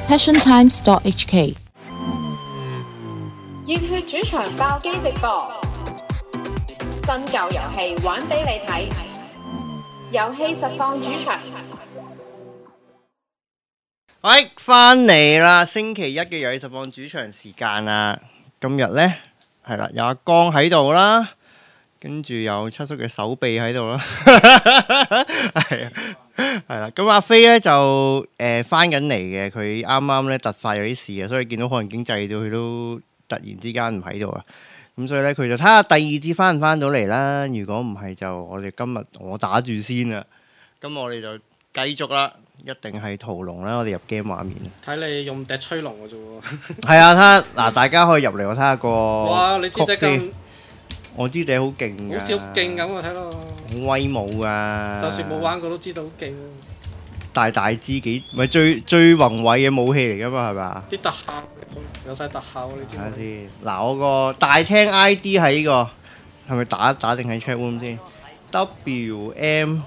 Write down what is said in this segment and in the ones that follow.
passiontimes.hk。 熱血主場爆機直播，新舊遊戲玩俾你睇，遊戲實況主場。 喂，翻嚟啦！星期一嘅遊戲實況主場時間啦。今日呢，係啦，有阿江喺度啦，跟住有七叔嘅手臂喺度啦，係啊，係啦。咁阿飛呢就翻緊嚟嘅，佢啱啱呢突發有啲事啊，所以見到可能經濟到佢都突然之間唔喺度啊。咁所以呢，佢就睇下第二節翻唔翻到嚟啦。如果唔係就我哋今日我打住先啦。咁我哋就繼續啦。一定係屠龍啦！我哋入 game 畫面。 睇你用笛吹龍嘅啫喎。 係啊，睇下嗱，大家可以入嚟我睇下個。 哇！你支笛咁， 我支笛好勁㗎。 好似好勁咁啊！睇落。 好威武㗎！ 就算冇玩過都知道好勁。 大支幾咪最宏偉嘅武器嚟㗎嘛？係咪啊？ 啲特效有晒特效，你知唔知？ 睇下先。嗱，我個大廳 ID 喺呢個係咪打定喺 chat room 先 ？WM。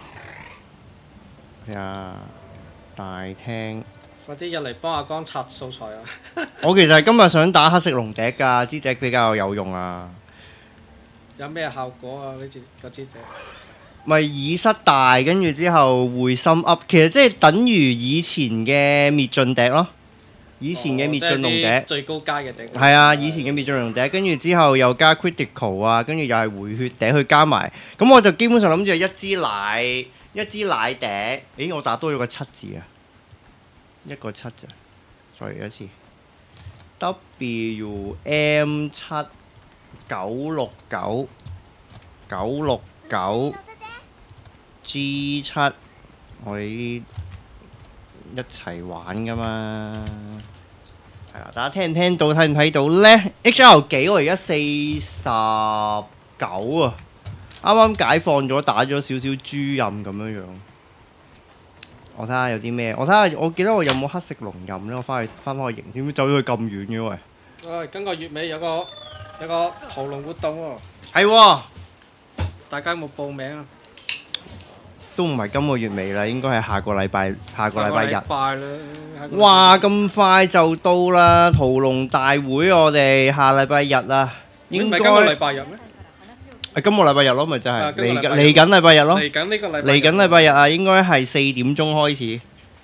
呀！大廳， 快啲入嚟幫阿江刷素材啊！ 我其實今日想打黑色龍笛㗎，支笛比較有用啊。 有咩效果啊？呢支笛？ 咪耳塞大，跟住之後會心 up，其實即係等於以前嘅滅盡笛咯。以前嘅滅盡龍笛， 最高階嘅笛。 係啊，以前嘅滅盡龍笛，跟住之後又加 critical 啊，跟住又係回血笛去加埋。咁我就基本上諗住一支奶笛，咦？我打多咗個7字啊，一個7咋，再嚟一次。WM 7 969 969 G 7，我哋呢啲一齊玩噶嘛，係啦，大家聽唔聽到睇唔睇到呢 ？HL 幾？我而家49啊！啱啱解放咗，打咗少少豬任咁樣樣。我睇下有啲咩，我睇下，我記得我有冇黑色龍任咧？我翻返去營，點解走咗去咁遠嘅喂？ 喂，今個月尾有個屠龍活動喎。 係喎， 大家有冇報名啊？ 都唔係今個月尾啦，應該係下個禮拜日。哇！咁快就到啦！屠龍大會我哋下禮拜日啦，應該。 唔係今個禮拜日咩？ 今個禮拜日咯，咪就係嚟緊禮拜日咯。 嚟緊呢個禮拜。 嚟緊禮拜日啊，應該係4點鐘開始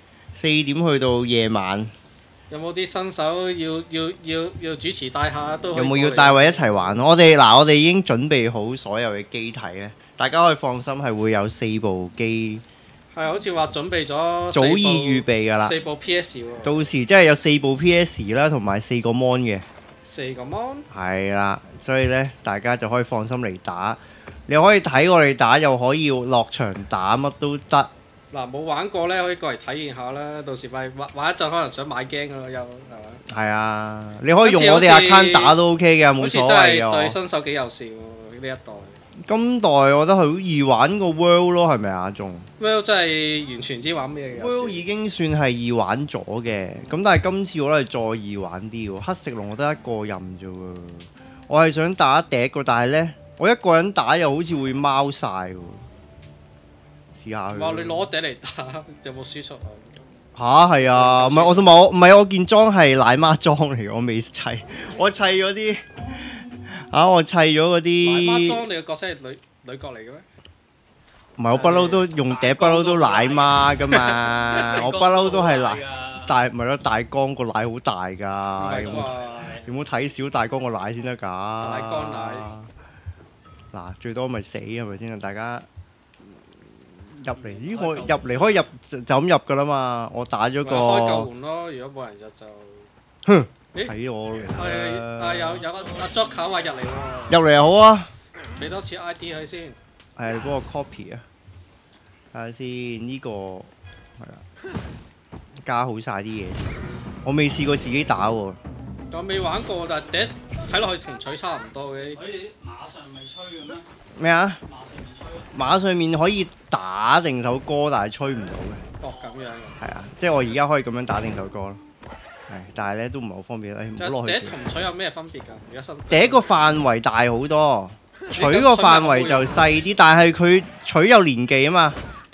，4點去到夜晚。 有冇啲新手要主持帶下都？ 有冇要帶位一齊玩？我哋已經準備好所有嘅機體咧，大家可以放心係會有4部機。 係好似話準備咗早已預備㗎啦。 4部 PS 喎。 到時即係有4部 PS 啦，同埋4個 mon 嘅。 4個 mon。 係啦，所以咧大家就可以放心嚟打。你可以睇我哋打，又可以落場打，乜都得。 嗱，冇玩過咧，可以過嚟體驗下啦。到時咪玩一陣，可能想買 game 㗎咯，又係嘛？ 係啊，你可以用我哋 account 打都 OK 嘅，冇所謂。 好似真係對新手幾友善喎，呢一代。 今代我覺得係好易玩過 World 咯，係咪啊？仲 World 真係完全唔知玩咩嘅。 World 已經算係易玩咗嘅，咁但係今次我覺得係再易玩啲喎。黑食龍我得一個任啫喎，我係想打第一個，但係呢，我一個人打又好似會貓晒喎。試下佢。 哇！你攞笛嚟打，有冇輸出啊？ 吓？係啊，唔係我同埋我唔係我件裝係奶媽裝嚟嘅，我未砌，我砌咗啲。我砌咗嗰啲。 奶媽裝你嘅角色係女角嚟嘅咩？ 唔係，我不嬲都用笛，不嬲都奶媽噶嘛。我不嬲都係奶大，唔係咯，大江個奶好大㗎。有冇睇小大江個奶先得㗎？ 大江奶。 嗱，最多咪死係咪先啊？大家入嚟，咦？我入嚟可以入就咁入㗎啦嘛。我打咗個。 開救援咯，如果冇人入就。 哼！ 睇我有個阿 Joker 話入嚟喎。 入嚟又好啊！ 俾多次 ID 佢先。 係嗰個 copy 啊！睇下先，呢個係啦，加好晒啲嘢。我未試過自己打喎。 我未玩過，但係笛睇落去同取差唔多嘅。 佢哋馬上咪吹嘅咩？ 咩啊？ 馬上面可以打定首歌，但係吹唔到嘅。 哦，咁樣嘅。 係啊，即係我而家可以咁樣打定首歌咯。係，但係咧都唔係好方便。唔好落去。 笛同取有咩分別㗎？而家新第一個範圍大好多，取個範圍就細啲，但係佢取有連技啊嘛。笛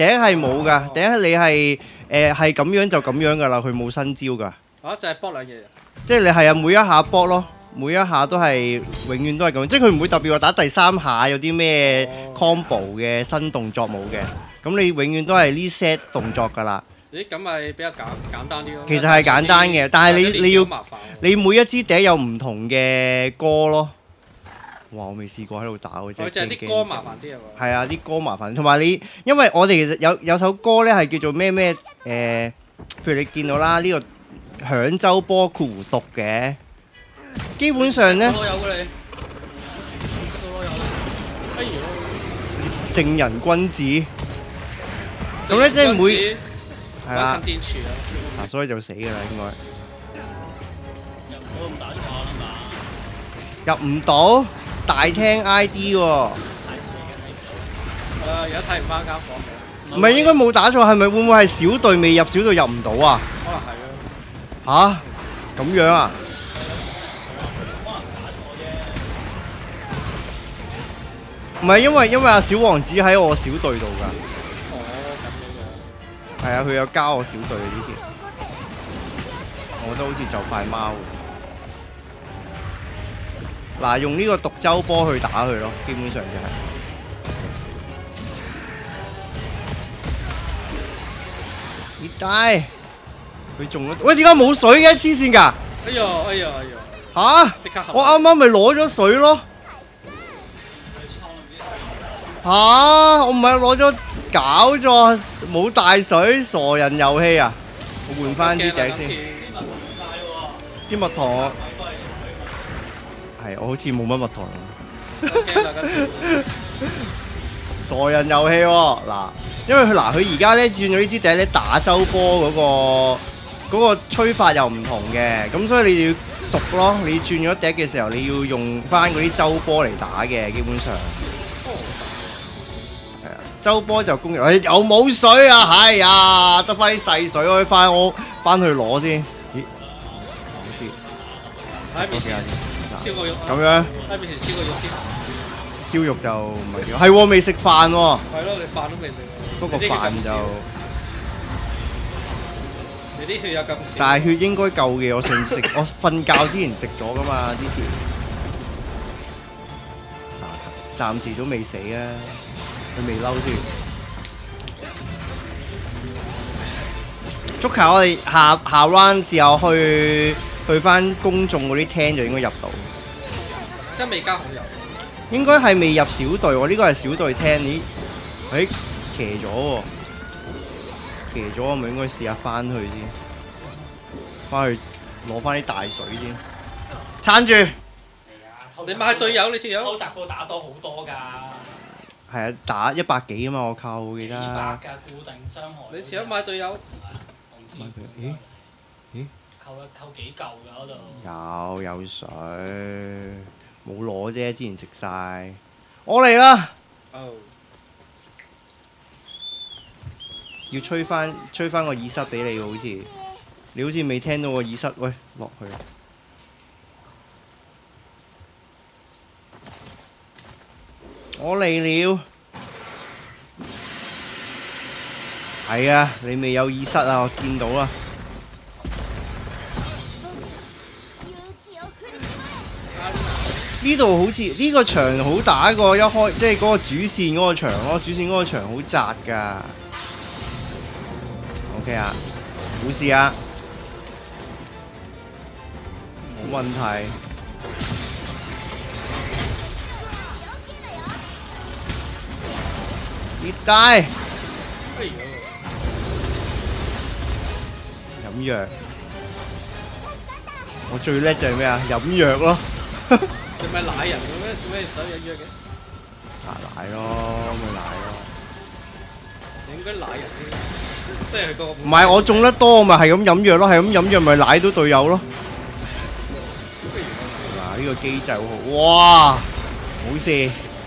第一係冇噶，第一你係係咁樣就咁樣噶啦，佢冇新招噶。 啊，就係搏兩嘢。 即係你係啊，每一下搏咯，每一下都係永遠都係咁，即係佢唔會特別話打第三下有啲咩 combo 嘅新動作冇嘅。咁你永遠都係呢 set 動作噶啦。 咦，咁咪比較簡單啲咯。 其實係簡單嘅，但係你要麻煩。 你每一支笛有唔同嘅歌咯。哇！我未試過喺度打喎， 就係啲歌麻煩啲啊嘛。 係啊，啲歌麻煩，同埋你，因為我哋其實有首歌咧係叫做咩譬如你見到啦，呢個響州波括弧讀嘅，基本上咧， 我有嘅你，我有。哎呀， 正人君子，咁咧即係每係啦， 近戰處啊， 所以就死㗎啦應該。 入唔到咁大錯啦嘛。 入唔到大廳 ID 喎， 而家睇唔翻間房嘅。 唔係應該冇打錯，係咪會唔會係小隊未入，小隊入唔到啊？ 可能係咯。 吓？咁樣啊？唔係因為阿小王子喺我小隊度㗎。 哦，咁樣嘅。 係啊，佢有加我小隊嘅之前，我都好似就快貓。嗱，用呢個獨州波去打佢咯，基本上就係。熱帶，佢中咗，喂點解冇水嘅？黐線㗎！ 哎呀哎呀哎呀！ 吓？ 即刻合。 我啱啱咪攞咗水咯。吓？我唔係攞咗，搞錯，冇帶水，傻人遊戲啊！我換翻啲笛先。啲蜜糖我係我好似冇乜蜜糖。 驚啦，跟住。 傻人遊戲喎，嗱，因為佢而家咧轉咗呢支笛咧打周波嗰個吹法又唔同嘅，咁所以你要熟咯。你轉咗笛嘅時候，你要用翻嗰啲周波嚟打嘅，基本上。係啊，周波就攻入，又冇水啊！係呀，得翻啲細水，我翻去攞先。咦？好似喺面前燒個肉。 咁樣。 喺面前燒個肉先。 燒肉就唔係幾好，係喎，未食飯喎。 係咯，你飯都未食。 不過飯就。 你啲血有咁少。 但係血應該夠嘅，我上次食，我瞓覺之前食咗噶嘛，之前。暫時都未死啊，佢未嬲先。足球我哋下 round 試下去翻公眾嗰啲廳就應該入到。 即係未加好友。 應該係未入小隊喎，呢個係小隊廳。咦？誒，騎咗喎，騎咗我咪應該試下翻去先，翻去攞翻啲大水先，撐住。 你買隊友，你條友。 偷襲波打多好多㗎。 係啊，打100幾啊嘛，我靠，我記得。 200㗎固定傷害。 你條友買隊友。 我唔知。 咦？ 扣幾嚿㗎嗰度。 有水，冇攞啫，之前食晒。我嚟啦！ 哦。 要吹翻個耳塞俾你喎，好似你好似未聽到個耳塞，喂，落去。我嚟了。係啊，你未有耳塞啊，我見到啦。呢度好似呢個場好打過一開，即係嗰個主線嗰個場咯，主線嗰個場好窄㗎。OK 啊，冇事啊，冇問題。熱帶。 哎呦！ 飲藥。我最叻就係咩啊？飲藥咯。 你咪奶人嘅咩？做咩走飲藥嘅？ 奶咯，咪奶咯。 你應該奶人先，即係佢個。 唔係我中得多，咪係咁飲藥咯，係咁飲藥咪奶到隊友咯。嗱，呢個機制好好，哇，冇事。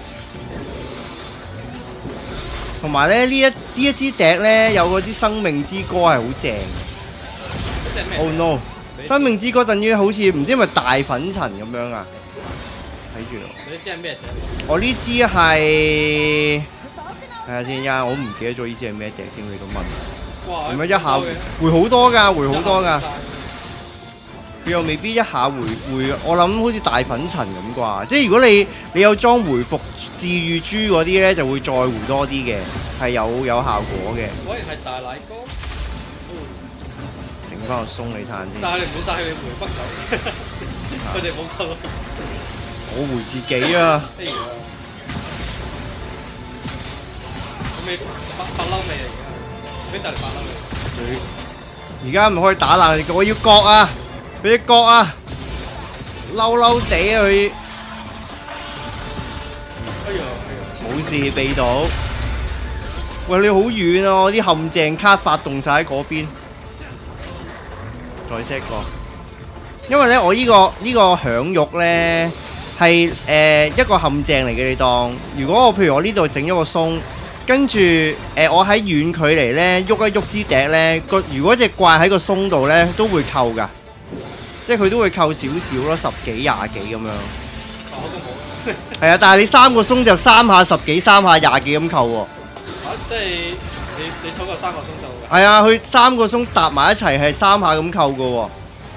同埋咧，呢一支笛咧，有嗰啲生命之歌係好正。Oh no！生命之歌等於好似唔知係咪大粉塵咁樣啊？睇住。 你知係咩笛？ 我呢支係睇下先，我唔記得咗呢支係咩笛添，你咁問。 哇！ 咁樣一下回好多㗎，回好多㗎。佢又未必一下回，我諗好似大粉塵咁啩。即係如果你有裝回復治癒珠嗰啲咧，就會再回多啲嘅，係有效果嘅。 果然係大奶哥。 整翻個鬆你嘆先。 但係你唔好嘥氣，你回北手，佢哋冇夠。 我回自己啊！ 哎呀！未發嬲未啊？而家咩就嚟發嬲未？ 而家唔可以打爛，我要割啊！俾佢割啊！嬲嬲地啊佢！ 哎呀！ 冇事避到。喂，你好遠啊！我啲陷阱卡發動晒喺嗰邊。再 set 個，因為咧我呢個響玉咧係一個陷阱嚟嘅，你當。如果譬如我呢度整咗個鬆，跟住我喺遠距離咧喐一喐支笛咧，如果隻怪喺個鬆度咧都會扣㗎，即係佢都會扣少少咯，10幾20幾咁樣。 哦，都冇。 係啊，但係你3個鬆就3下10幾，3下20幾咁扣喎。 即係你抽過3個鬆就。 係啊，佢3個鬆搭埋一齊係3下咁扣㗎喎。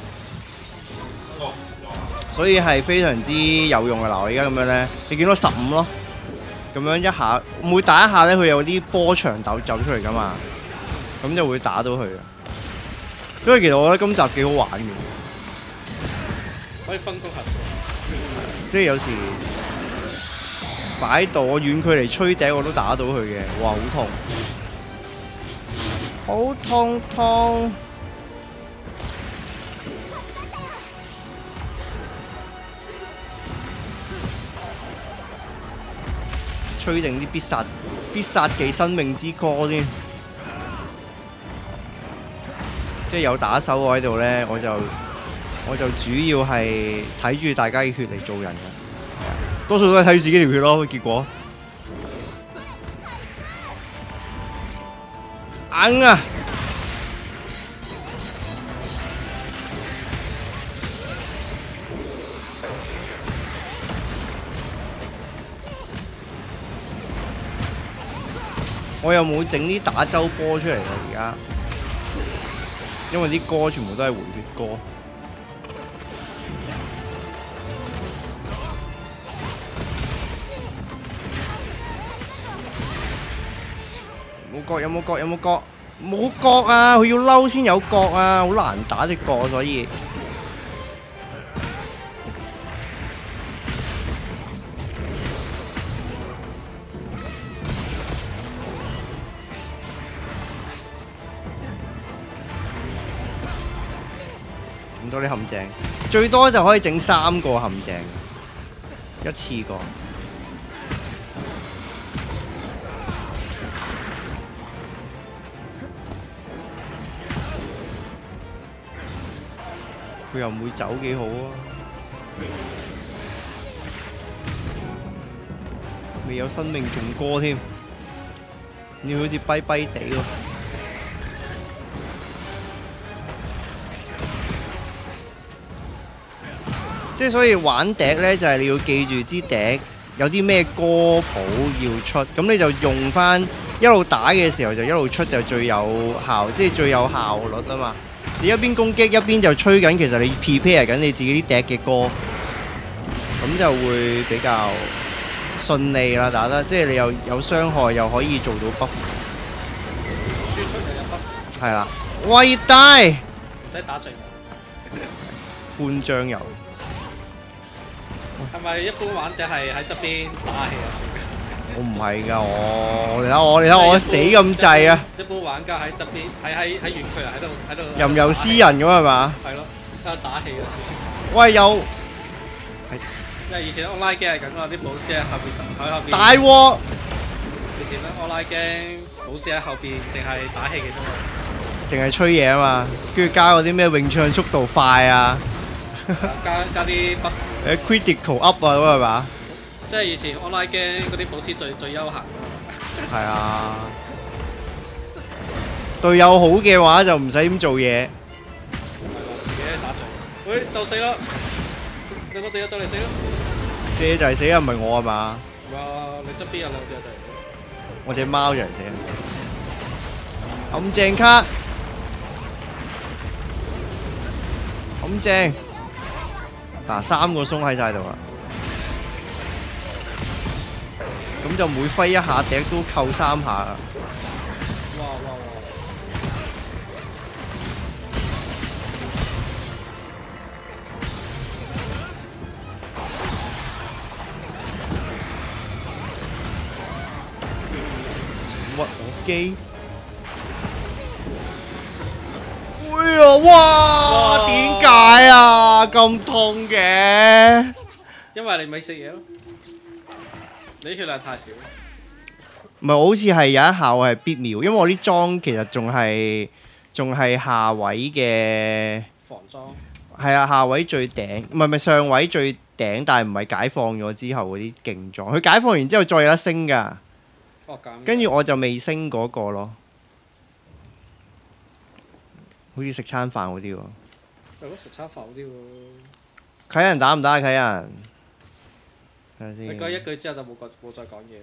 所以係非常之有用嘅。嗱，我而家咁樣咧，你見到15咯，咁樣一下每打一下咧，佢有啲波長走出嚟噶嘛，咁就會打到佢啊。所以其實我覺得今集幾好玩嘅， 可以分工合作。 即係有時擺度我遠距離吹笛我都打到佢嘅，哇！好痛，好痛痛！吹定啲必殺技生命之歌先，即係有打手我喺度咧，我就主要係睇住大家嘅血嚟做人嘅，多數都係睇住自己條血咯。結果硬啊！我又冇整啲打周波出嚟啦，而家，因為啲歌全部都係回血歌。冇角有冇角有冇角？冇角啊！佢要嬲先有角啊，好難打隻角，所以。咁多啲陷阱，最多就可以整3個陷阱，一次過。佢又唔會走幾好啊！未有生命仲歌添，你好似跛跛地喎。即係所以玩笛咧，就係你要記住支笛有啲咩歌譜要出，咁你就用翻一路打嘅時候就一路出就最有效，即係最有效率啊嘛！你一邊攻擊一邊就吹緊，其實你 prepare 緊你自己啲笛嘅歌，咁就會比較順利啦打得，即係你又有傷害又可以做到 buff。 輸出又有 buff。 係啦，喂大唔使打最半醬油。 係咪一般玩者係喺側邊打氣啊？ 我唔係㗎，你睇我死咁滯啊！ 一般玩家喺側邊，喺遠距離喺度。 任由私人咁係嘛？ 係咯，喺度打氣啊！ 喂，有因為以前 online game 係咁啊，啲武師喺後邊。 大鑊！ 以前咧 online game 武師喺後邊，淨係打氣嘅啫嘛。 淨係吹嘢啊嘛，跟住加嗰啲咩詠唱速度快啊， 加啲不 critical up 啊咁係嘛？ 即係以前 online game 嗰啲武師最悠閒㗎嘛。 係啊，隊友好嘅話就唔使點做嘢。 自己打仗，喂就死啦！兩個隊友就嚟死啦！ 啫就係死啊，唔係我係嘛？ 哇！你側邊有兩個隊友就嚟死。 我隻貓就嚟死啦！咁正卡，咁正，嗱3個松喺晒度啦，咁就每揮一下笛都扣3下啦。 哇！ 屈我機！哎呀，哇！點解啊？咁痛嘅？ 因為你咪食嘢咯，你血量太少。 唔係，我好似係有一下我係必秒，因為我啲裝其實仲係下位嘅。 防裝。 係啊，下位最頂，唔係上位最頂，但係唔係解放咗之後嗰啲勁裝。佢解放完之後再有得升㗎。 哦，咁。 跟住我就未升嗰個咯，好似食餐飯嗰啲喎。 如果食餐飯好啲喎。 啟人打唔打啊？啟人，睇下先。 你講一句之後就冇再講嘢。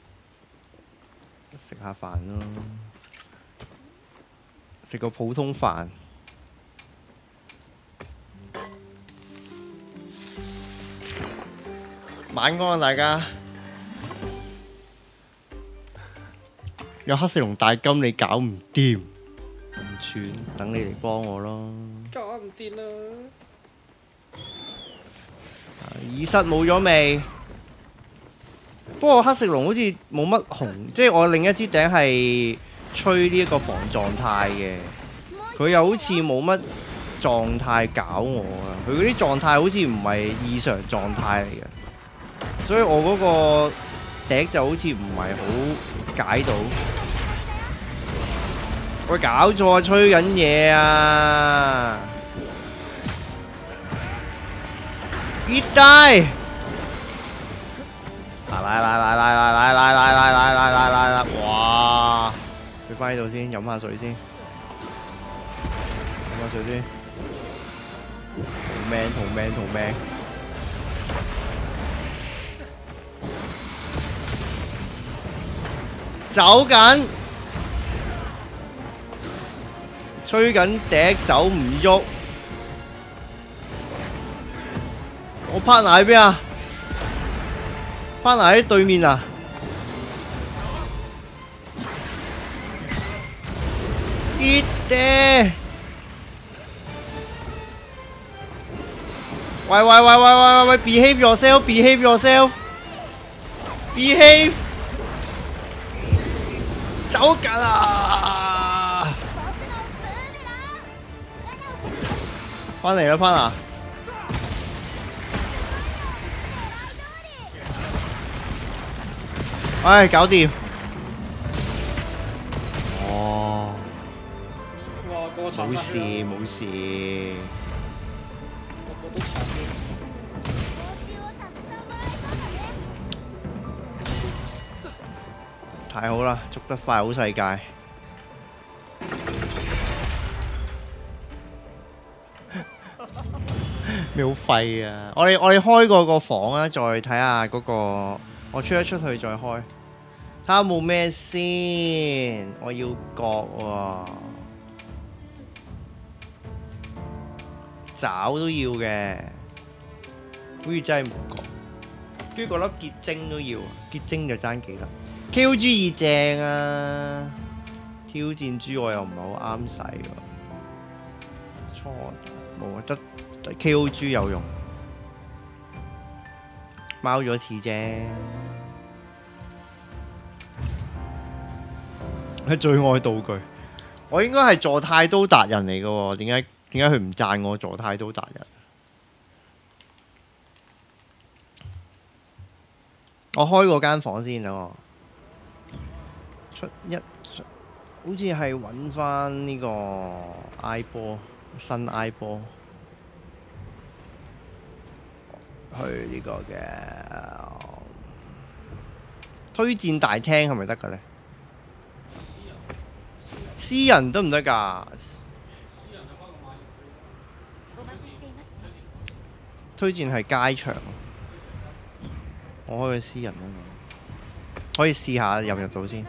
食下飯咯，食個普通飯。晚安啊，大家。有黑色龍大金你搞唔掂，唔串，等你嚟幫我咯。 搞唔掂啦！ 耳塞冇咗未？不過黑色龍好似冇乜紅，即係我另一支頂係吹呢一個防狀態嘅，佢又好似冇乜狀態搞我啊！佢嗰啲狀態好似唔係異常狀態嚟嘅，所以我嗰個笛就好似唔係好解到。喂，搞錯啊！吹緊嘢啊！跌低！嚟！哇！佢翻喺度先，飲下水先，飲下水先。同命！走緊！吹緊笛走唔喐，我 partner 喺邊啊 ？partner 喺對面啊！跌爹！喂 ！behave yourself！behave！走緊啊！翻嚟啦，partner！唉，搞掂！哦， 哇，個個冇事冇事。 個個都殘嘅。 太好啦，捉得快好世界。咩好廢啊！我哋開過個房啊，再睇下嗰個。我出一出去再開，睇下冇咩先。我要角喎，爪都要嘅，好似真係冇角。跟住嗰粒結晶都要，結晶就爭幾粒。KOG 二正啊！挑戰豬我又唔係好啱使喎，錯冇啊，得 KOG 有用。貓咗次啫，佢最愛道具。我應該係座太刀達人嚟嘅喎，點解佢唔讚我座太刀達人？我開嗰間房先啊！好似係揾翻呢個 I 波新 I 波。去呢個嘅推薦大廳係咪得嘅咧？私人得唔得㗎？推薦係街場，我開個私人啊嘛。 可以試下入唔入到先。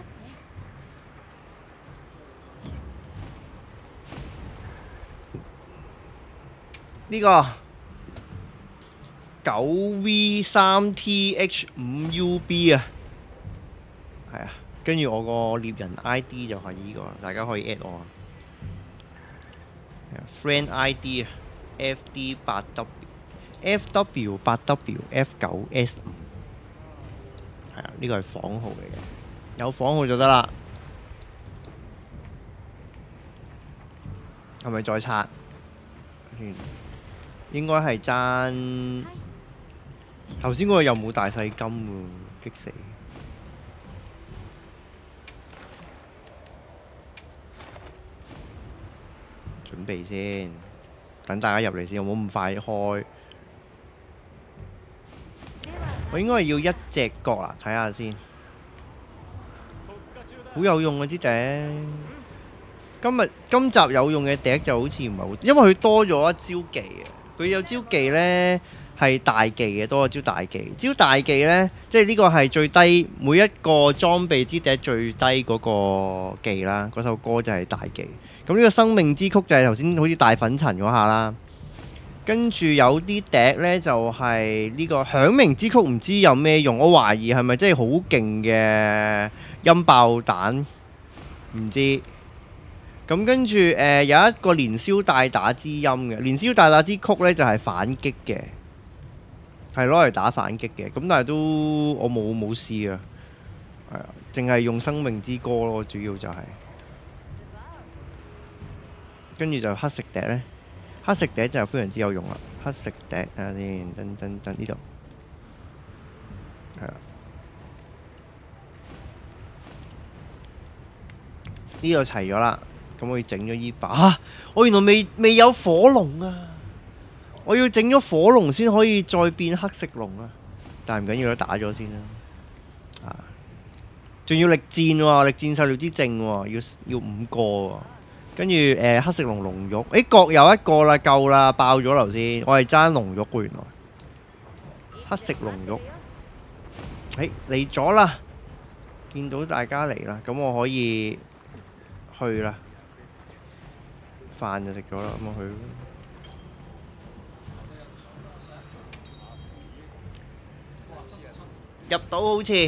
呢個9V3TH5UB 啊，係啊，跟住我個獵人 ID 就係呢個，大家可以 at 我啊。Friend ID 啊 FD8W，FW8WF9S5，係啊，呢個係房號嚟嘅，有房號就得啦。係咪再刷？先，應該係爭頭先嗰個又冇大細金喎，激死！準備先，等大家入嚟先，我冇咁快開。我應該係要一隻角啊，睇下先。好有用啊！支笛，今集有用嘅笛就好似唔係好，因為佢多咗一招技啊。佢有招技呢係大技嘅，多咗招大技。招大技呢，即係呢個係最低每一個裝備支笛最低嗰個技啦。嗰首歌就係大技。咁呢個生命之曲就係頭先好似大粉塵嗰下啦。跟住有啲笛呢，就係呢個響鳴之曲，唔知有咩用？我懷疑係咪真係好勁嘅音爆彈？唔知。咁跟住有一個連消帶打之音嘅，連消帶打之曲呢，就係反擊嘅，係攞嚟打反擊嘅。咁但係都我冇試啊，係啊，淨係用生命之歌咯，主要就係。跟住就黑食笛呢。黑食笛就非常之有用啦。黑食笛睇下先，等呢度係啦，呢度齊咗啦。咁我要整咗依把我原來未有火龍啊！我要整咗火龍先可以再變黑色龍啊！但係唔緊要啦，打咗先啦。仲要力戰喎，力戰狩獵之證喎，要5個喎。跟住黑色龍肉，各有一個啦，夠啦，爆咗頭先。我係爭龍肉喎，原來黑色龍肉。嚟咗啦，見到大家嚟啦，咁我可以去啦。飯就食咗啦，咁我去。入到好似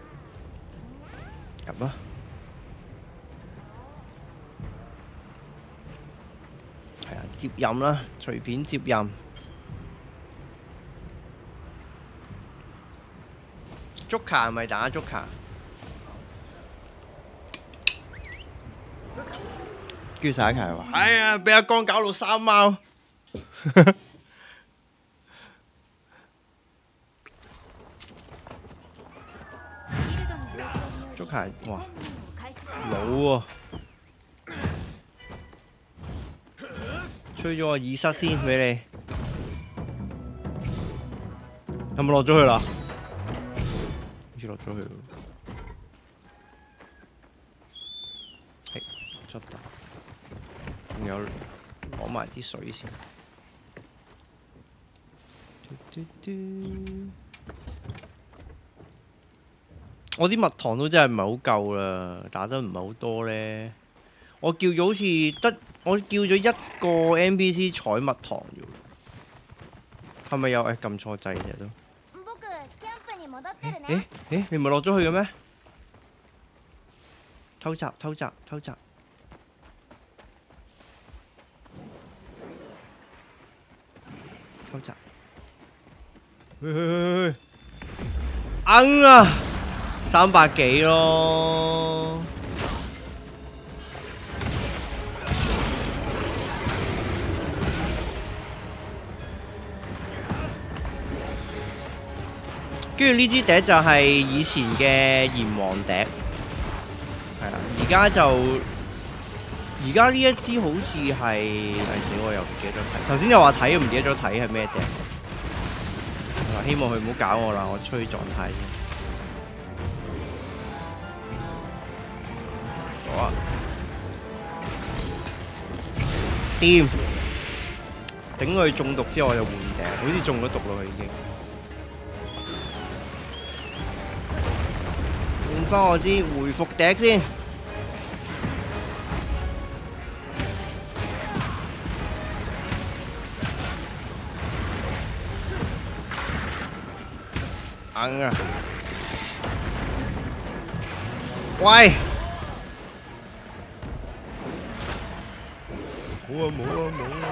入啦。接任啦，隨便接任。捉卡係咪打捉卡？叫晒一齊話：哎呀，俾阿江搞到三貓。捉卡哇，老喎。吹咗個耳塞先俾你，係咪落咗去啦？好似落咗去喎。出到，仲有攞埋啲水先。我啲蜜糖都真係唔係好夠啦，打得唔係好多呢。我叫咗好似得。我叫咗一個 NPC 採蜜糖啫，係咪有？撳錯掣嘅都。你唔係落咗去嘅咩？偷襲！偷襲！去！硬啊！300幾咯。跟住呢支笛就係以前嘅炎黃笛，係啦。而家呢一支好似係，死我又唔記得咗睇。頭先又話睇，唔記得咗睇係咩笛。希望佢唔好搞我啦，我吹狀態先。好啊，掂。頂佢中毒之後我就換笛，好似中咗毒咯，佢已經。 翻我知，回復笛先。硬啊！喂！冇啊冇啊冇啊！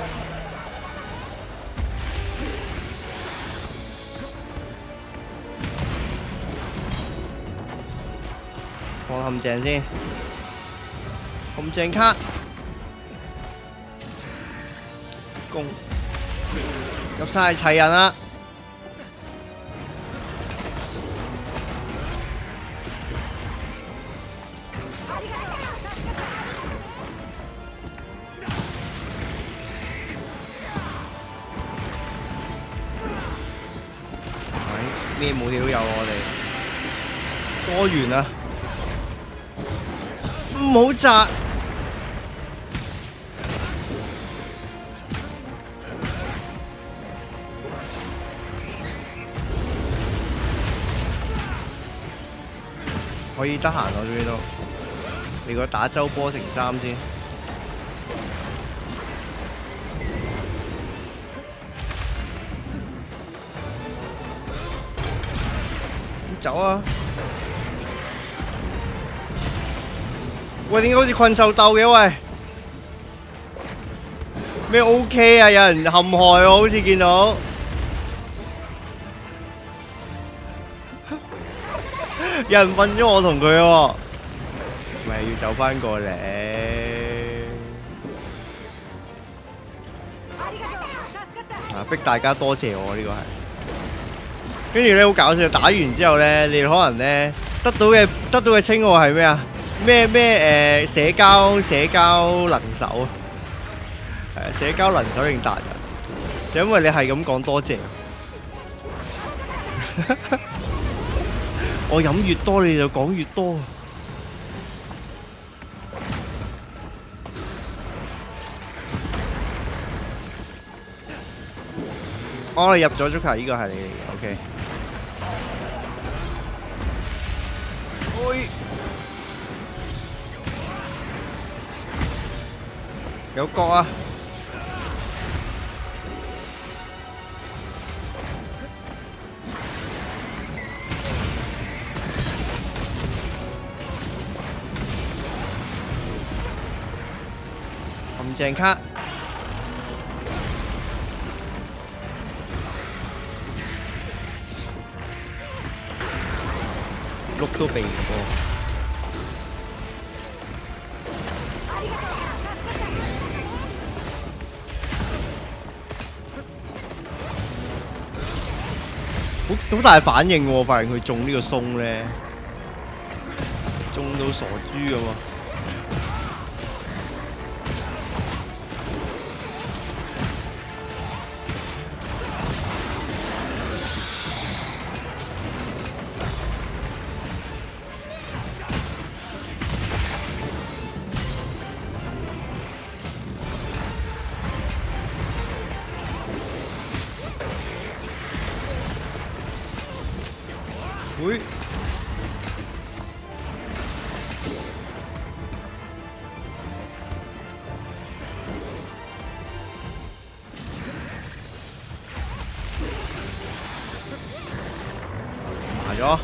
放陷阱先，陷阱卡，攻入晒齊人啦！咩武器都有我哋，多元啊！唔好窒！可以得閒我終於都，你個打周波成3先。走啊！喂，點解好似困獸鬥嘅喂？咩 OK 啊？有人陷害喎，好似見到。有人瞓咗我同佢喎，咪要走翻過嚟。啊！逼大家多謝我呢個係。跟住咧好搞笑，打完之後咧，你可能咧得到嘅稱號係咩啊？咩社交能手啊，社交能手型達人，就因為你係咁講多謝。我飲越多，你就講越多。哦，你入咗足球，呢個係你嚟嘅 ，OK。有角啊！陷阱卡，碌都避唔過。好大反應喎！發現佢中呢個鬆咧，中到傻豬咁啊！會麻咗，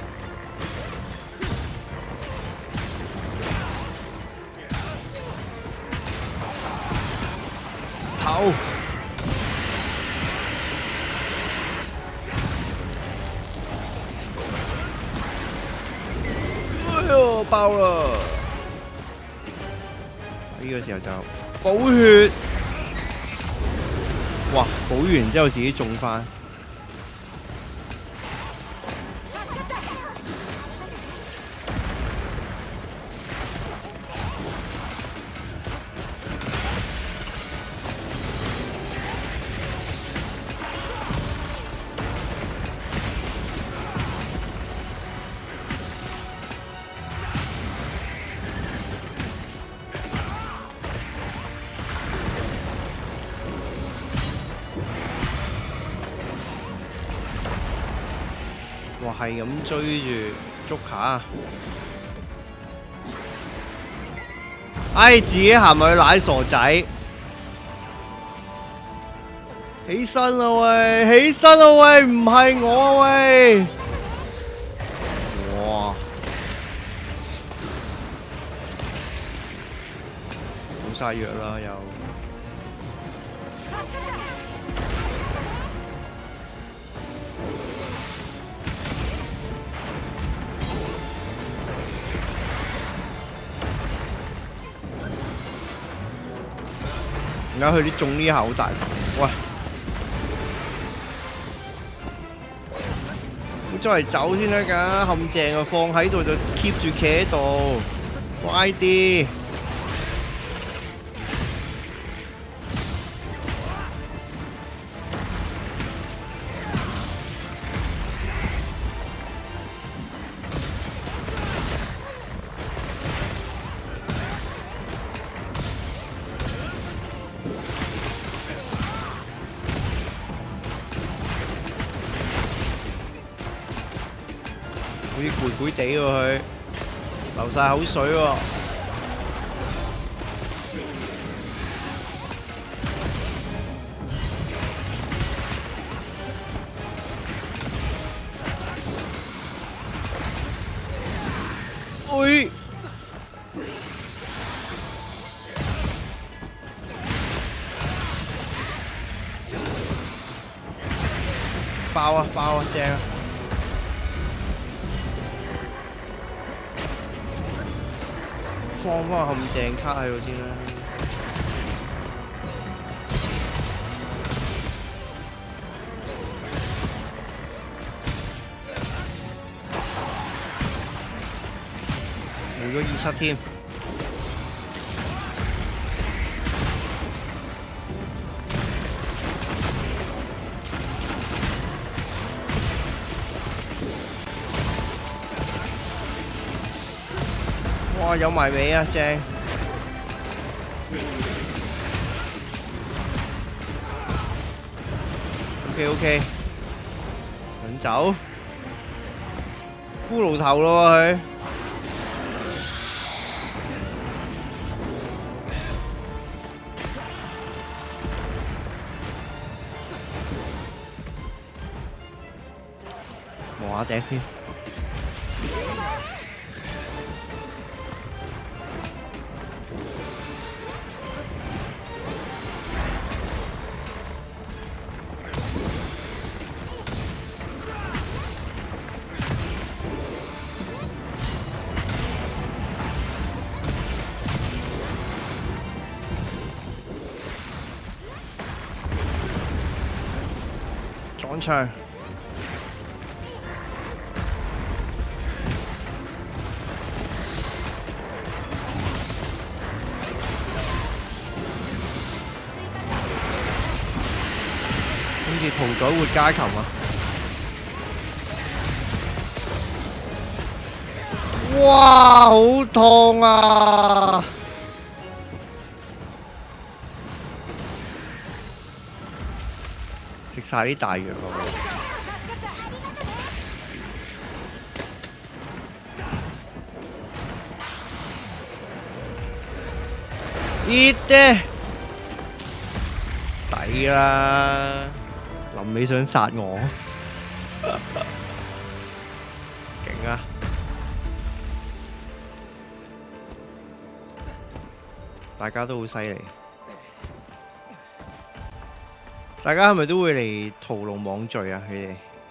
跑！爆啦！呢個時候就補血，哇！補完之後自己中翻，哇！係咁追住。 捉卡。唉，自己行埋去奶傻仔。起身啦喂！起身啦喂！唔係我啊喂！哇！冇晒藥啦又。而家佢啲中呢下好大，喂！好再嚟走先得㗎，陷阱啊放喺度就 keep 住企喺度，乖啲。好似攰攰地喎佢，流晒口水喎。喂！爆啊爆啊，正啊！放翻陷阱卡喺度先啦。冇咗27添。哇！有埋尾啊，正。OK， 想走，骷髏頭咯佢。磨下笛添。撞牆。跟住屠宰活家禽啊！哇，好痛啊！食晒啲大藥落去。呢啲抵啦！臨尾想殺我，勁啊！大家都好犀利。大家係咪都會嚟屠龍網聚啊？佢哋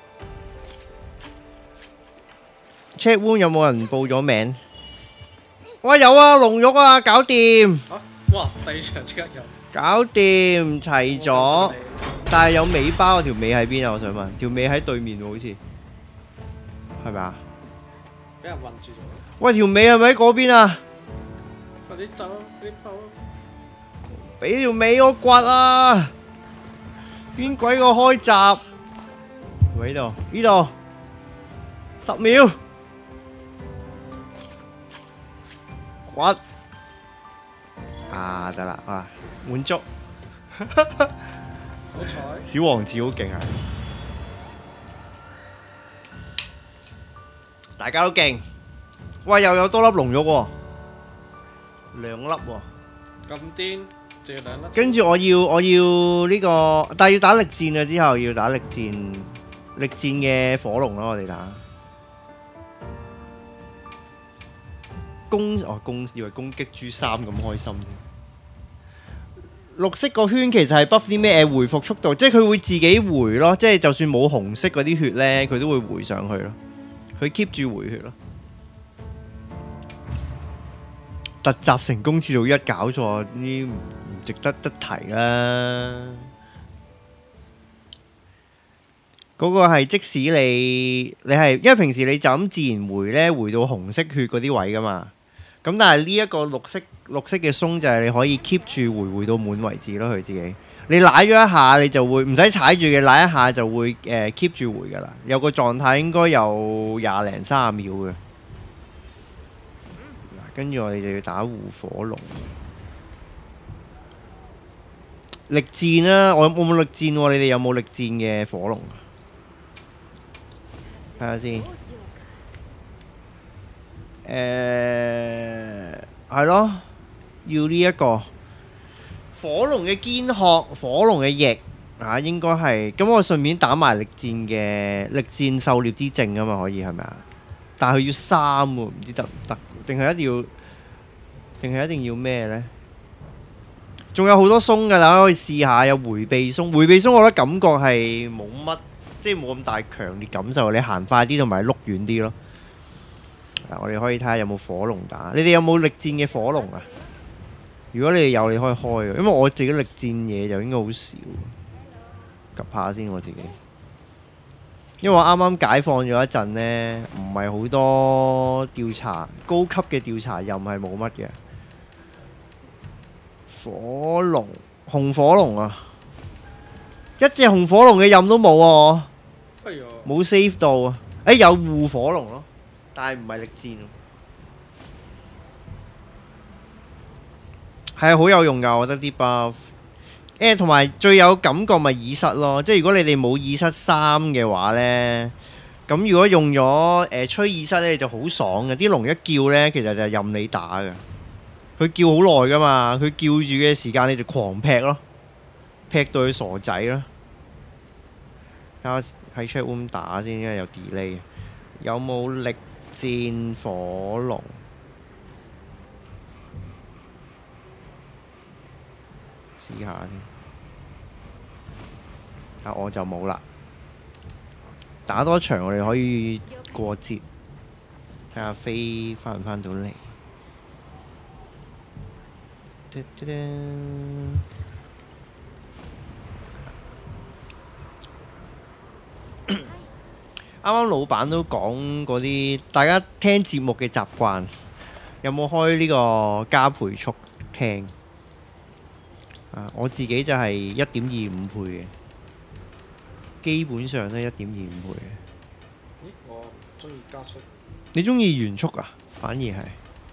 chat room 有冇人報咗名？哇有啊，龍肉啊，搞掂！ 哇！細場即刻有， 搞掂齊咗，但係有尾巴，條尾喺邊啊？我想問，條尾喺對面喎，好似係咪啊？ 俾人困住咗。 喂，條尾係咪喺嗰邊啊？ 快啲走，快啲跑！ 俾條尾我刮啊！邊鬼個開閘？喺度，呢度10秒，刮啊得啦啊，滿足。 好彩！ 小王子好勁啊！ 大家都勁。喂，又有多粒龍肉喎，兩粒喎。 咁癲，借兩粒。 跟住我要呢個，但係要打力戰啊！之後要打力戰嘅火龍咯，我哋打。以為攻擊豬3咁開心添。綠色個圈其實係 buff 啲咩？回復速度，即係佢會自己回咯，即係就算冇紅色嗰啲血咧，佢都會回上去咯。佢 keep 住回血咯。突襲成功次數1搞錯，呢唔值得提啦。嗰個係即使你係，因為平時你就咁自然回咧，回到紅色血嗰啲位噶嘛。咁但係呢一個綠色嘅松就係你可以 keep 住回到滿為止咯，佢自己。你舐咗一下，你就會唔使踩住嘅，舐一下就會keep 住回噶啦。有個狀態應該有20零30秒嘅。跟住我哋就要打護火龍。力戰啦，我冇力戰喎，你哋有冇力戰嘅火龍？睇下先。係咯，要呢一個火龍嘅肩殼，火龍嘅翼啊，應該係咁。我順便打埋力戰狩獵之證啊嘛，可以係咪啊？但係佢要3喎，唔知得唔得？定係一定要咩呢？仲有好多松㗎，大家可以試下。有迴避松，迴避松我覺得感覺係冇乜，即係冇咁大強烈感受。你行快啲同埋碌遠啲咯。嗱，我哋可以睇下有冇火龍打。你哋有冇力戰嘅火龍啊？如果你哋有，你可以開嘅，因為我自己力戰嘢就應該好少。及下先我自己，因為我啱啱解放咗一陣呢，唔係好多調查高級嘅調查任係冇乜嘅。火龍，紅火龍啊！一隻紅火龍嘅任都冇喎，冇 save 到啊！有護火龍咯。但係唔係力戰，係好有用㗎，我覺得啲 buff。同埋最有感覺咪耳塞咯，即係如果你哋冇耳塞3嘅話呢，咁如果用咗吹耳塞呢就好爽嘅。啲龍一叫呢，其實就任你打嘅，佢叫好耐㗎嘛，佢叫住嘅時間你就狂劈咯，劈到佢傻仔咯。睇下喺 chat room 打先，因為有 delay。有冇力戰火龍？試下先。我就冇啦。打多場我哋可以過節，睇下飛翻唔翻到嚟。啱啱老闆都講嗰啲，大家聽節目嘅習慣，有冇開呢個加倍速聽？我自己就係1.25倍嘅，基本上都係1.25倍嘅。 我中意加速。 你中意原速啊？反而係，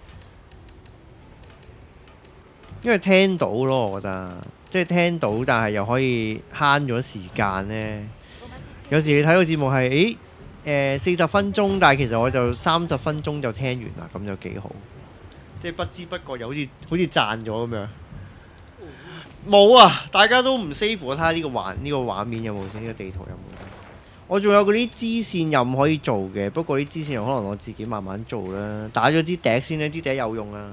因為聽到咯，我覺得，即係聽到，但係又可以慳咗時間呢。有時你睇個節目係，40分鐘，但係其實我就30分鐘就聽完啦，咁就幾好。即係不知不覺又好似賺咗咁樣。冇啊！大家都唔 save 我睇下呢個畫面有冇先，呢個地圖有冇？我仲有嗰啲支線任可以做嘅，不過啲支線任可能我自己慢慢做啦。打咗支笛先啦，支笛有用啊！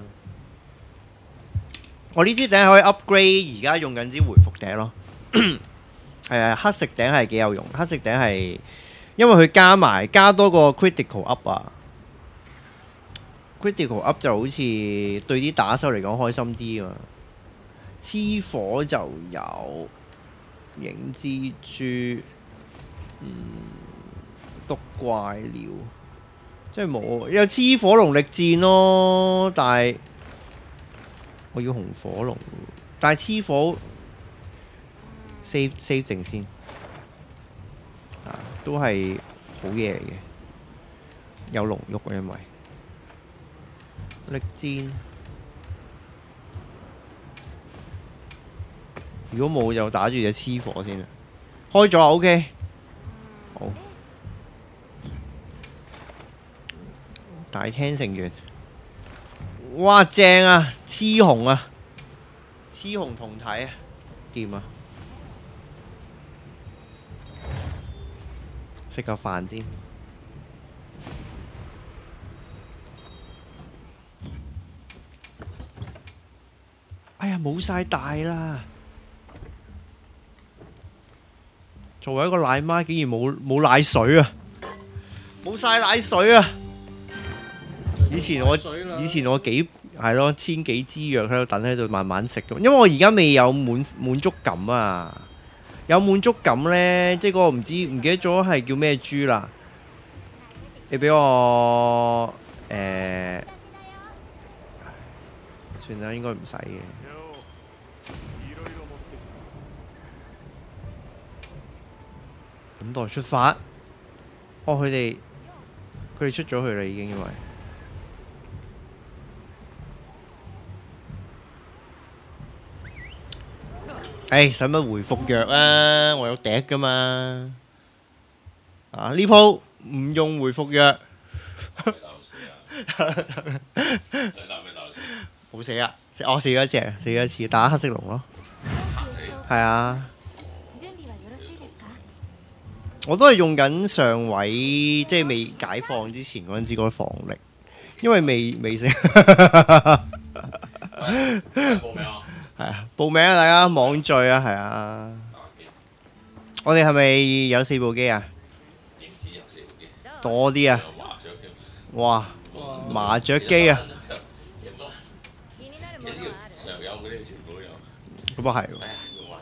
我呢支笛可以 upgrade 而家用緊支回復笛咯。黑食笛係幾有用，黑食笛係因為佢加多個 critical up 啊。critical up 就好似對啲打手嚟講開心啲啊嘛。黐火就有影蜘蛛，毒怪鳥，即係冇有黐火龍力戰咯，但係我要紅火龍，但係黐火 save 定先，都係好嘢嚟嘅，有龍喐啊，因為力戰。如果冇就打住隻黐火先啦，開咗啊 OK， 好， 大廳成員，哇正啊，雌雄啊，雌雄同體啊，掂啊！食個飯先。哎呀，冇晒大啦！作為一個奶媽，竟然冇奶水啊！冇晒奶水啊！以前我幾係咯，千幾支藥喺度等喺度慢慢食嘅，因為我而家未有滿足感啊！有滿足感呢，即係嗰個唔記得咗係叫咩豬啦？你俾我算啦，應該唔使嘅。等待出發。哦，佢哋出咗去啦，已經因為。使乜回復藥啊？我有笛噶嘛。啊，呢鋪唔用回復藥。冇死啊！我死咗一隻，死咗一次，打黑色龍咯。係啊。我都係用緊上位，即係未解放之前嗰陣時嗰個防力，因為未死。 報名啊！ 係啊，報名啊！大家網聚啊，係啊。我哋係咪有4部機啊？ 點知有4部機？ 多啲啊！ 麻雀添。 哇！麻雀機啊！ 常有嗰啲全部都有。 咁啊係喎。 哎呀，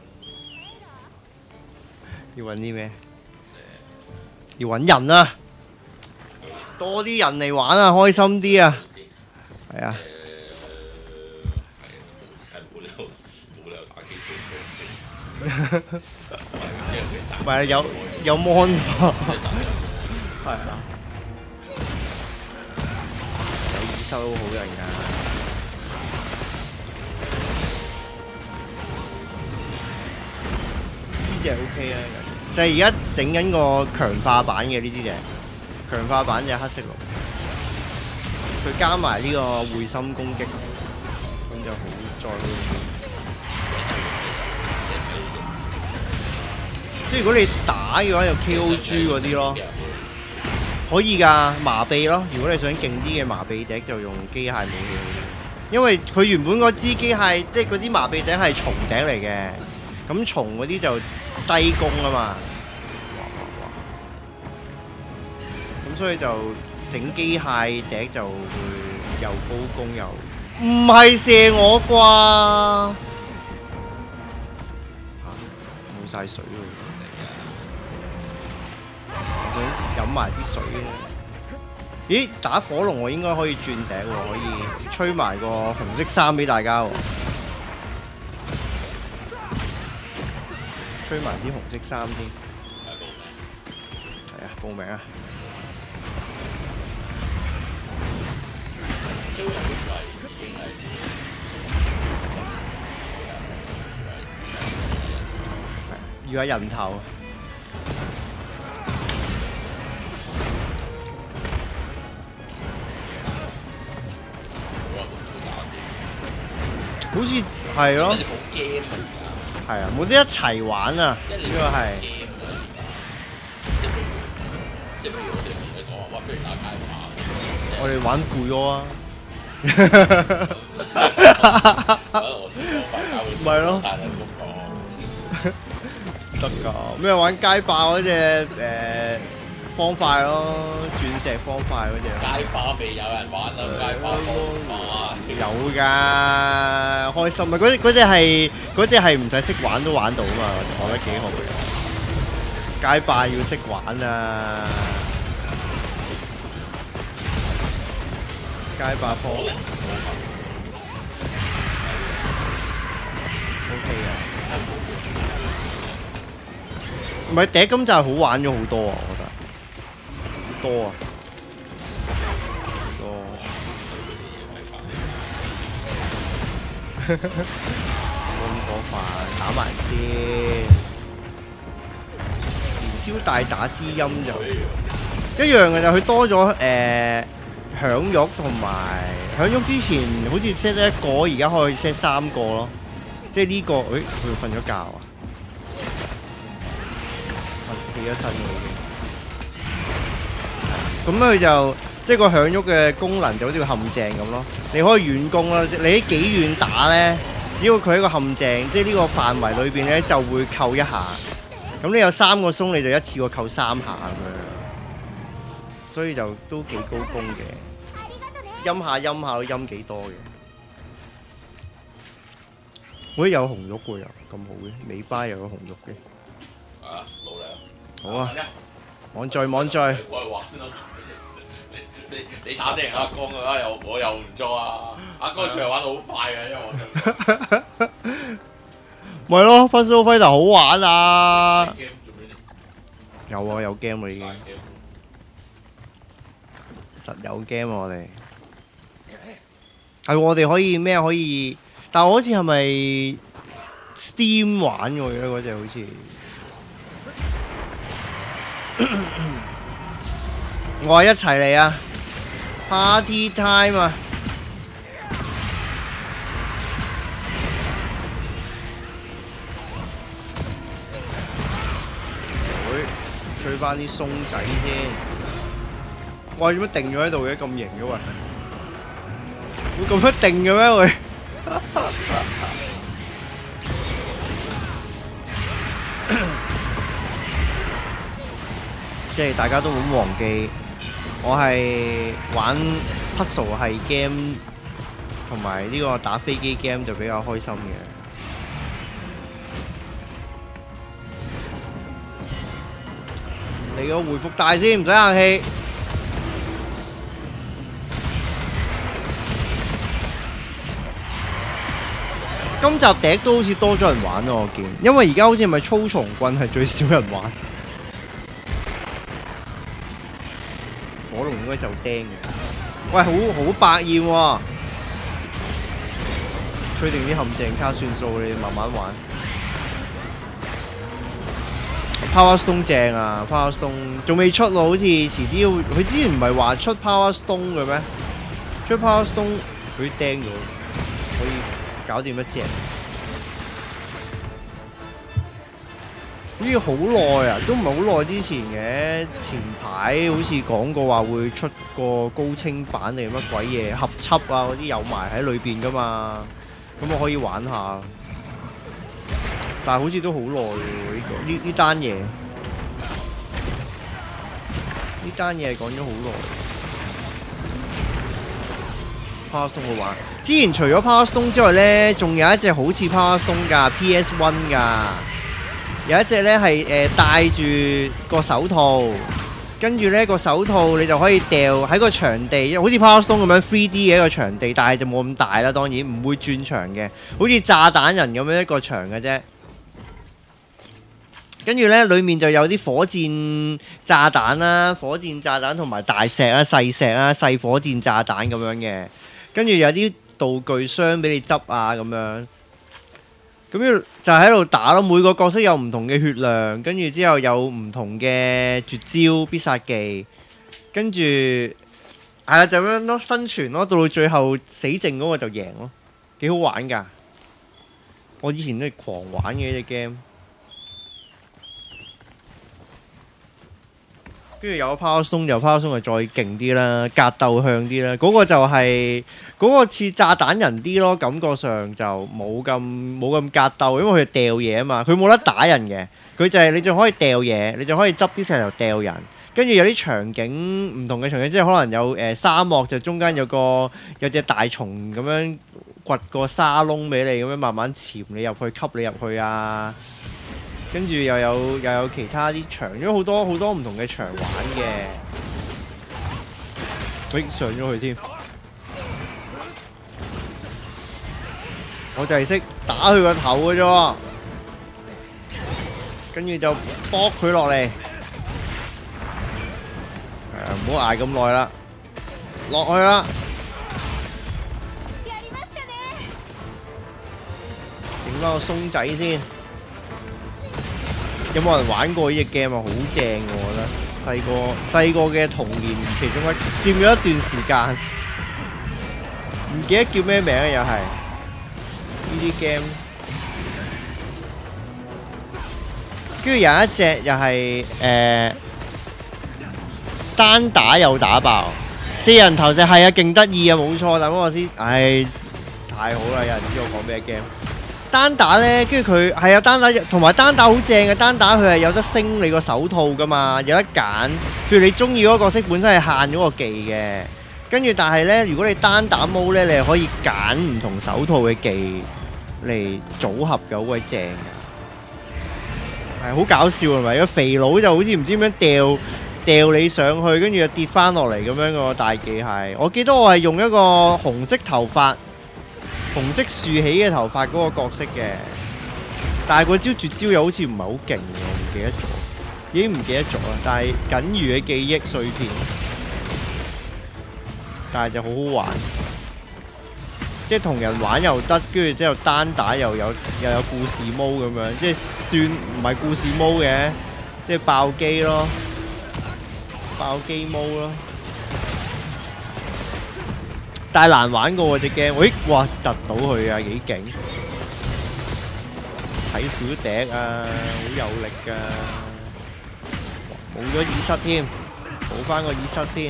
要揾啲咩？要揾人啊！多啲人嚟玩啊，開心啲啊！係啊。唔係有 mon 係啊，有耳收好人㗎。呢隻 OK 啊，就係而家整緊個強化版嘅呢支隻，強化版就係黑色龍，佢加埋呢個會心攻擊，咁就好再好。即係如果你打嘅話，有 KOG 嗰啲咯，可以㗎，麻痹咯。如果你想勁啲嘅麻痹笛，就用機械武器。因為佢原本嗰支機械，即係嗰支麻痹笛係蟲笛嚟嘅，咁蟲嗰啲就低攻啊嘛。咁所以就整機械笛就會又高攻又唔係射我啩？冇晒水喎！飲埋啲水咧。咦？打火龍我應該可以轉笛喎，可以吹埋個紅色衫俾大家喎。吹埋啲紅色衫添。係啊，報名啊！要下人頭。好似係咯，係啊，冇得一齊玩啊！呢個係。我哋玩攰咗啊！咪咯，得㗎。咩玩街霸嗰隻方塊咯，鑽石方塊嗰隻。 街霸未有人玩啊！街霸有㗎，開心啊！嗰隻係唔使識玩都玩到啊嘛，我覺得幾好嘅。街霸要識玩啊！街霸科 OK 嘅，唔係第一今集好玩咗好多啊！我覺得好多啊，多。冇咁過分，打埋先。連招大打之音就一樣嘅，就佢多咗響玉同埋響玉之前好似 set 咗一個，而家可以 set 3個咯。即係呢個，佢瞓咗覺啊！起咗身喎已經。咁佢就即係個響玉嘅功能就好似個陷阱咁咯。你可以遠攻啦，你喺幾遠打咧，只要佢喺個陷阱，即係呢個範圍裏邊咧，就會扣一下。咁你有3個松，你就一次過扣3下咁樣，所以就都幾高攻嘅。陰下都陰幾多嘅。喂，有紅玉喎又咁好嘅，尾巴又有紅玉嘅。 啊，努力好啊，網聚網聚。 我係玩咯。你打得贏阿江嘅啦，我又唔錯啊！阿江出嚟玩得好快嘅，因為我就咪咯 ，Puzzle Fighter 好玩啊！有啊，有 game 啦已經，實有 game 啊我哋。係我哋可以咩可以？但係我好似係咪 Steam 玩嘅嗰隻好似？我係一齊嚟啊 ！Party time 啊！吹翻啲鬆仔先。喂，做乜定咗喺度嘅？咁型嘅喂！會咁樣定嘅咩會？即係大家都唔好忘記，我係玩 puzzle 係 game 同埋呢個打飛機 game 就比較開心嘅。嚟個回復大先，唔使客氣。今集笛都好似多咗人玩咯，我見，因為而家好似係咪操蟲棍係最少人玩。火龍應該就釘嘅。喂，好百厭喎！吹定啲陷阱卡算數，你慢慢玩。Power Stone 正啊 ！Power Stone 仲未出咯，好似遲啲要。佢之前唔係話出 Power Stone 嘅咩？出 Power Stone 佢釘咗，可以搞掂一隻。呢個好耐啊，都唔係好耐之前嘅。前排好似講過話會出個高清版定乜鬼嘢合輯啊，嗰啲有埋喺裏邊噶嘛。咁我可以玩下。但係好似都好耐喎，呢單嘢，呢單嘢係講咗好耐。Power Stone 好玩。之前除咗 Power Stone 之外咧，仲有一隻好似 Power Stone 㗎 PS1 㗎。有一隻咧係戴住個手套，跟住咧個手套你就可以掉喺個場地，好似 Power Stone 咁樣 3D 嘅一個場地，但係就冇咁大啦，當然唔會轉場嘅，好似炸彈人咁樣一個場嘅啫。跟住咧，裡面就有啲火箭炸彈啦，火箭炸彈同埋大石啊、細石啊、細火箭炸彈咁樣嘅。跟住有啲道具箱俾你執啊咁樣。咁樣就喺度打咯，每個角色有唔同嘅血量，跟住之後有唔同嘅絕招必殺技，跟住係啦就咁樣咯，生存咯，到最後死剩嗰個就贏咯，幾好玩㗎！我以前都係狂玩嘅呢隻 game。跟住有 Power Stone，有 Power Stone 就再勁啲啦，格鬥向啲啦。嗰個就係嗰個似炸彈人啲咯，感覺上就冇咁格鬥，因為佢掉嘢啊嘛，佢冇得打人嘅，佢就係你仲可以掉嘢，你就可以執啲石頭掉人。跟住有啲場景唔同嘅場景，即係可能有沙漠就中間有隻大蟲咁樣掘個沙窿俾你，咁樣慢慢潛你入去，吸你入去啊！跟住又有其他啲場，因為好多唔同嘅場玩嘅。上咗去添，我就係識打佢個頭嘅啫，跟住就剝佢落嚟。唔好捱咁耐啦，落去啦。整翻個鬆仔先。有冇人玩過呢隻 game 啊？好正嘅，我覺得。 細個嘅童年其中佔咗一段時間，唔記得叫咩名啊，又係呢啲 game。跟住有一隻又係單打又打爆，4人頭就係啊，勁得意啊，冇錯。等我先，唉，太好啦！有人知我講咩 game？單打呢，跟住佢係啊，單打同埋單打好正嘅，單打佢係有得升你個手套噶嘛，有得揀。譬如你中意嗰個角色本身係限咗個技嘅，跟住但係呢，如果你單打毛呢，你係可以揀唔同手套嘅技嚟組合嘅，好鬼正嘅。係好搞笑係咪？個肥佬就好似唔知點樣掉你上去，跟住又跌翻落嚟咁樣個大技係。我記得我係用一個紅色頭髮、紅色豎起嘅頭髮嗰個角色嘅，但係個招絕招又好似唔係好勁嘅，我唔記得咗，已經唔記得咗啦。但係僅餘嘅記憶碎片，但係就好好玩。即係同人玩又得，跟住之後單打又有故事模咁樣，即係算唔係故事模嘅，即係爆機咯，爆機模咯。但係難玩過喎隻 game，喂，哇，窒到佢啊，幾勁！睇小笛啊，好有力㗎，冇咗耳塞添，補翻個耳塞先。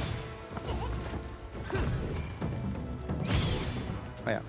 係啊，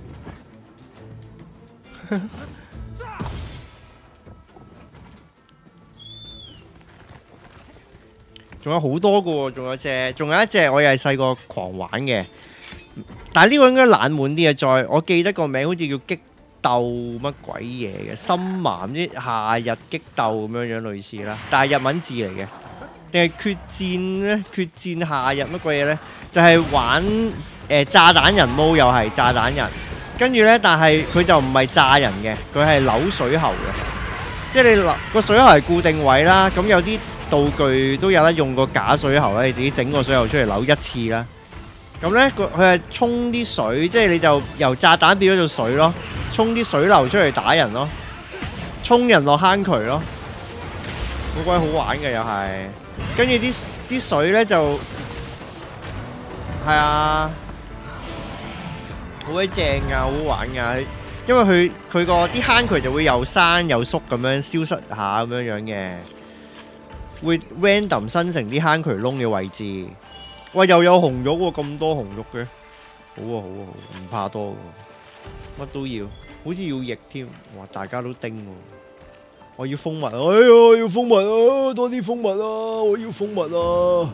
仲有好多個喎，仲有一隻我又係細個狂玩嘅，但係呢個應該冷門啲嘅，我記得個名好似叫激鬥乜鬼嘢嘅，深藍唔知夏日激鬥咁樣類似啦，但係日文字嚟嘅，定係決戰咧？決戰夏日乜鬼嘢咧？就係玩炸彈人毛，又係炸彈人，跟住呢，但係佢就唔係炸人嘅，佢係扭水喉嘅，即係你個水喉係固定位啦，咁有啲道具都有得用個假水喉啦，你自己整個水喉出嚟扭一次啦。咁呢，佢係沖啲水，即係你就由炸彈變咗做水咯，沖啲水流出嚟打人咯，沖人落坑渠咯，好鬼好玩嘅又係，跟住啲水呢就〜係啊，好鬼正噶，好好玩噶，因為佢個啲坑渠就會又生又縮咁樣消失下咁樣嘅，會 random 生成啲坑渠窿嘅位置。喂，又有紅玉喎，咁多紅玉嘅，好啊好啊好，唔怕多喎，乜都要，好似要翼添，哇！大家都叮喎，我要蜂蜜，哎呀，要蜂蜜啊，多啲蜂蜜啊，我要蜂蜜啊！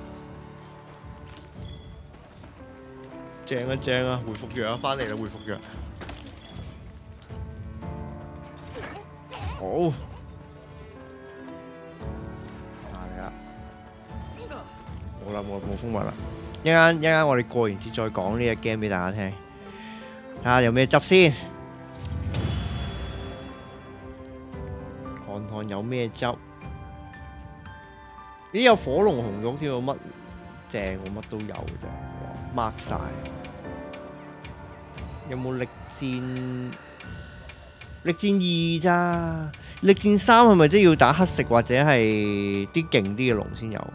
正啊正啊，回復藥啊，翻嚟啦，回復藥。好，嚟啦，冇啦冇蜂蜜啦。一陣我哋過完節再講呢隻 game 俾大家聽，睇下有咩執先，看看有咩執。咦，有火龍紅玉添喎，乜正喎，乜都有啫，mark 晒。有冇力戰？力戰2咋？力戰3係咪即係要打黑食或者係啲勁啲嘅龍先有？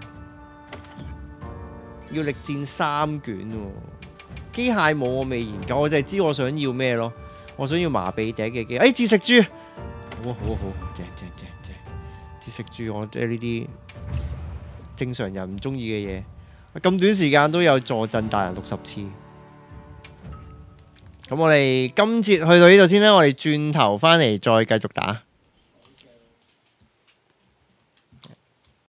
要力戰3卷喎。機械舞我未研究，我就係知我想要咩咯。我想要麻痹笛嘅機。自食豬，好，正，自食豬我即係呢啲正常人唔中意嘅嘢。咁短時間都有坐鎮大人60次。咁我哋今節去到呢度先啦，我哋轉頭翻嚟再繼續打。